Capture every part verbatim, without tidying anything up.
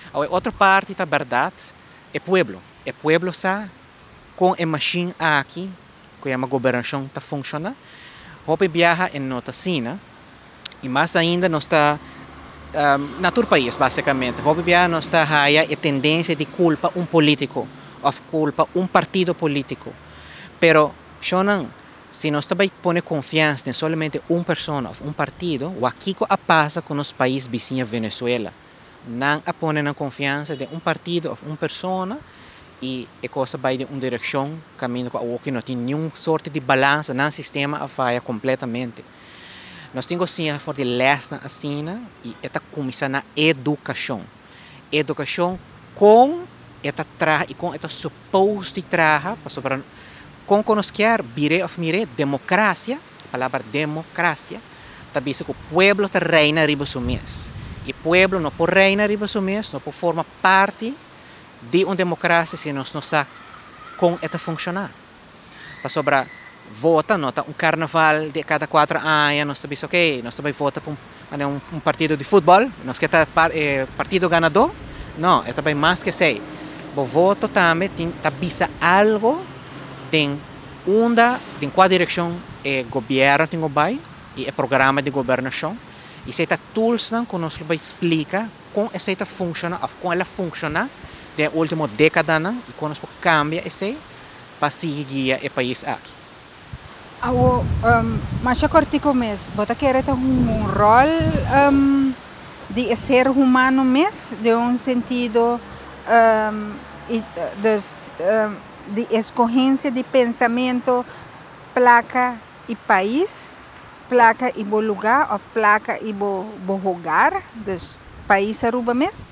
A outra parte da verdade é pueblo. É pueblo sa com a machine aqui, que é uma governação está funciona. Hope viaja em nota sina e mais ainda nós está um, na todo país basicamente. Hope viaja nós está haya a tendência de culpa um político ou culpa um partido político. Pero shonan se nós também põe confiança em somente uma pessoa ou um partido, o aqui que passa com os países vizinhos Venezuela. Não a põe na confiança de um partido ou uma pessoa e a coisa vai em uma direção, caminho que não tem nenhuma sorte de balança no sistema, a falha completamente. Nós temos sim a forte lesna assim e esta começa na educação. Educação com esta tra e com esta suposta traja para sobre com conosquer bire of mire democracia, a palavra democracia, também se o pueblo te reina riba sumes. E pueblo não pode reinar riba sumes, não pode formar parte de uma democracia se nós não sabemos como esta funcionar. Para sobre vota, nota um carnaval de cada quatro anos, nós sabemos ok, nós também vota para um, um, um partido de futebol, nós quer par, eh, partido ganador, não, é também mais que sei. O voto também tem tabisa algo tem uma, tem qual direção é governo tem o vai e é programa de governação e se está tools não que nós vai explicar como essa funciona ou como ela funciona da última década não e como nós cambia esse para seguir o país aqui. Awo, um, mas a cortico mes, bota que era um rol um, de ser humano mes, de um sentido um, e, dos, um, de escorrência de pensamento, placa e país, placa e bo lugar, ou placa e bo, bo lugar dos países aruba mes?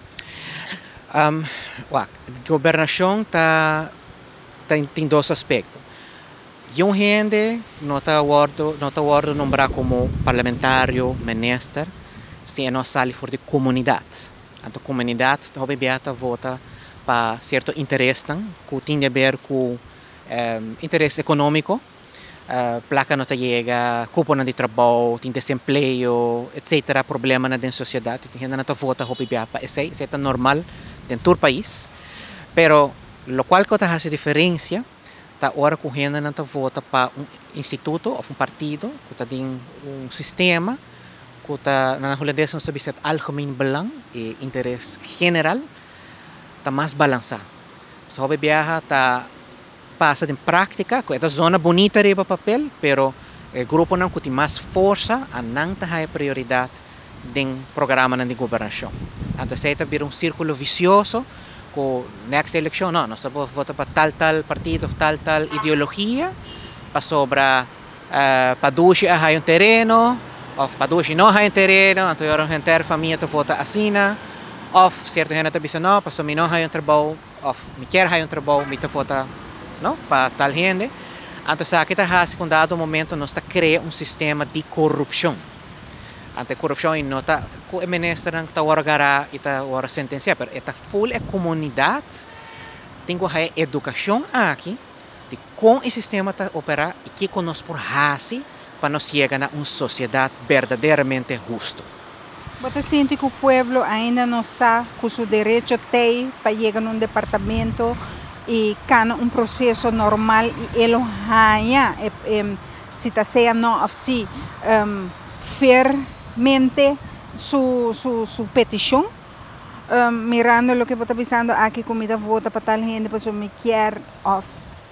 Um, a governação tá, tá, tem dois aspectos. E um gente não está ordo, não está ordo nombrar como parlamentário, ministro, se não sai fora de comunidade. A comunidade, talvez beata vota para certo interesse que tem a ver com um, interesse econômico, uh, placa não chega, cupom de trabalho, tem desemprego, etcétera, problema na sociedade, tem gente não vota para isso, isso é normal em todo o país, pero lo qual que faz a diferença tá hora que gente não vota para um instituto ou um partido, que tem um sistema que está na holandesa nós sabemos algemeen belang e interesse general está mais balançado. Se o viaja está passa em prática, que é zona bonita riba papel, pero o grupo não tem mais força, a não tem prioridade do programa de governação. Então, se está vir um círculo vicioso, com next election, não, nós vamos votar para tal, tal partido, tal, tal ideologia, para sobre, uh, para duche há um terreno, ou para duche não há um terreno, então a inteira família vota assim, ou certo gente também não, para sobre não há um trabalho, ou me quer há um trabalho, me vota, não, para tal gente. Então, se aqui está com dado momento, nós está criando um sistema de corrupção. Ante corrupção e não está com o ministro que está agora e está agora sentenciado, mas está full a comunidade tem que ter educação aqui de como o sistema está operar e que nós por fazer para nós chegar a uma sociedade verdadeiramente justa. Você sente que o povo ainda não sabe que o seu direito tem para chegar num departamento e cana um processo normal e ele ganha se está sendo não assim fair mente su, su, su petición, um, mirando lo que está pensando aquí, comida vota para tal gente, pues me quiere, of,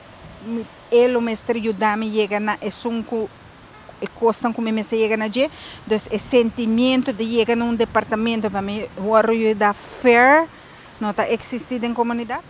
ele me está ayudando a llegar a es un e costam como me se llega na je, dus o sentimento de chegar num departamento para mim, o arroio da fair, não está existindo em comunidade?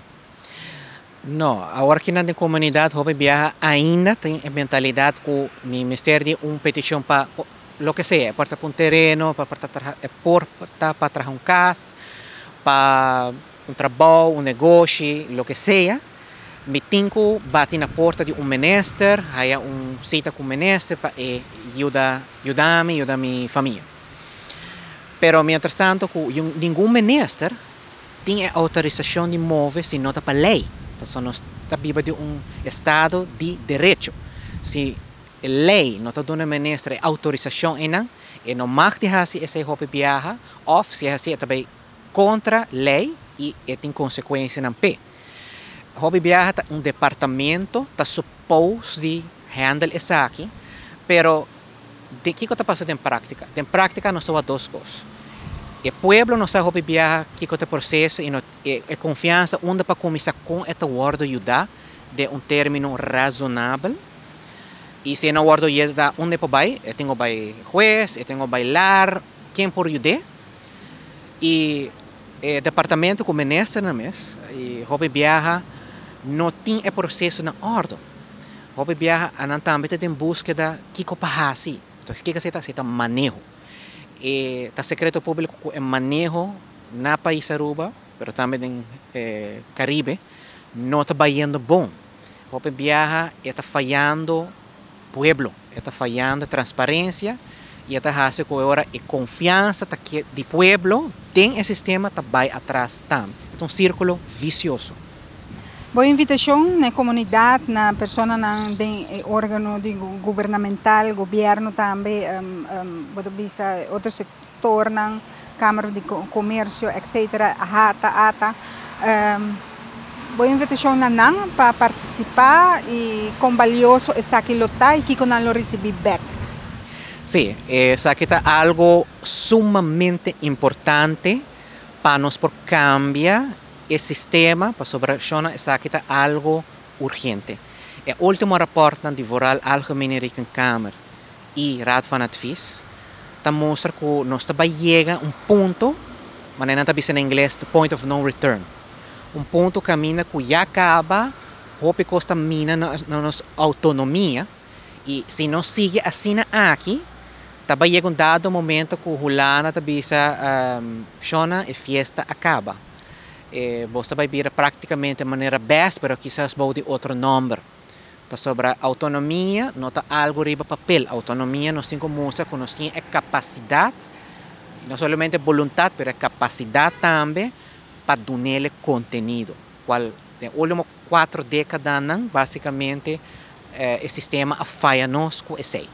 Não, agora que na comunidade, o viaja ainda tem a mentalidade que o ministério de uma petição para lo que sea, para um terreno, para para para trazer um casa, para um trabalho, um negócio, lo que sea. Me tenho bate na porta de um ministro, há um cita com o ministro para ajudar, ajudar-me, ajudar minha família. Pero, mientras tanto, nenhum ministro tem a autorização de mover se não está para lei. Então, nós estamos vivendo de um estado de direito. Se a lei não está dando ao ministro autorização, e não mag de fazer esse roupa viaja, ou se assim também contra lei e, e tem consequência na pé. Hobby viaja tá um departamento tá suposto de handle isso aqui, pero de que está passando em prática? Em prática nós temos duas coisas. O pueblo não sabe hobby viaja que é o processo e a confiança onde para começar com esta word ajudar de um término razonável. E se não word ajudar onde para vai, eu tenho vai juez, eu tenho bailar, quem por ajudar. E o departamento como ministro na mês, e hobby viaja não tem o processo na ordem. Hobby viaja a também tem búsqueda que que passa. Então, o que se está se está manejo. E tá secreto público é manejo na país Aruba, pero também em eh, Caribe, não está indo bom. Hobby viaja está falhando pueblo, está falhando transparência e está fazendo com agora a confiança tá que de pueblo tem esse sistema tá vai atrás também. É um círculo vicioso. Boa invitação na comunidade, na pessoa na de órgão de governamental, governo também, um, um, outro setor, na Câmara de Comércio, etcétera, ata, ata. Um, boa invitação na nan para participar e com valioso essa que lotar e que com não receber back. Sim, isso aqui é algo sumamente importante para nós por cambiar o sistema para sobreviver essa aqui é algo urgente. O último rapporto de Voral Algemene Rekenkamer e Raad van Advies mostra que nós estamos chegando a um ponto, mas não está dizendo em inglês, the point of no return. Um ponto caminha que já acaba, hope costa mina na nossa autonomia e se não sigue assim aqui, está chegando um dado momento que o Hulana está dizendo que a festa acaba. Eh, você vai vir praticamente de maneira best, mas quizás vou de outro nome. Sobre a autonomia, não está algo riba papel. Autonomia nós temos como mostrar que nós temos a capacidade, não somente vontade, mas a capacidade também para dar conteúdo. Qual, nas últimas quatro décadas, basicamente, eh, o sistema falha nós com isso.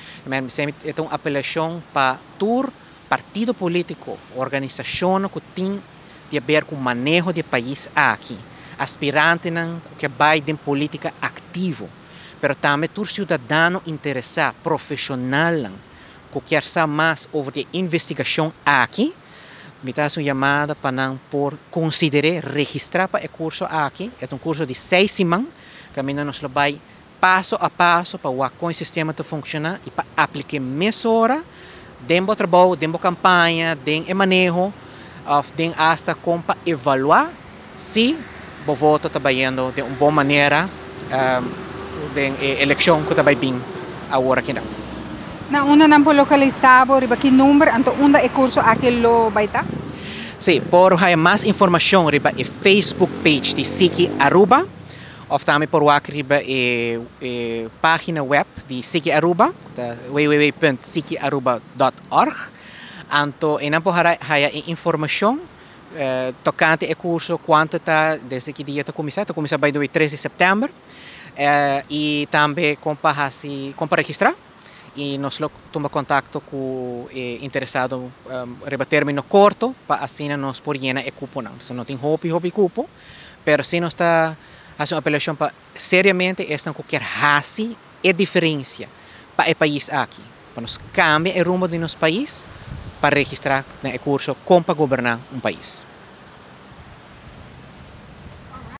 É uma apelação para todo partido político, organização que tem de ver com o manejo do país aqui. Aspirante que vai de política ativo, mas também todo cidadão interessado, profissional, que quer saber mais sobre a investigação aqui, me dá uma chamada para não por considerar registrar para o curso aqui. É um curso de seis semanas, que nos vai passo a passo para o sistema de funcionar e para aplicar mesura dentro do trabalho, dentro da campanha, dentro do manejo, dentro hasta como para avaliar se o voto está indo de uma boa maneira um, de eleição que está bem agora aqui não. Na una não localizado, riba que número, então onde é curso aquilo vai estar? Sim, por ter mais informação, riba é Facebook page de Siki Aruba, ou também por lá riba é página web de Siki Aruba, w w w ponto siki aruba ponto org. Então, e não por ter informação Uh, tocante ao curso quanto está desde que dia está começando, está começando by the way treze de setembro uh, e também para para registrar e nós tomamos contato com o eh, interessado um, término curto para assim nós por llenar o cupo não, se não tem hobby hobby cupo, mas se nós está fazendo uma apelação para seriamente esta qualquer raça é diferença para o país aqui, para nós cambiar o rumo de nosso país para registrar o curso como para governar um país.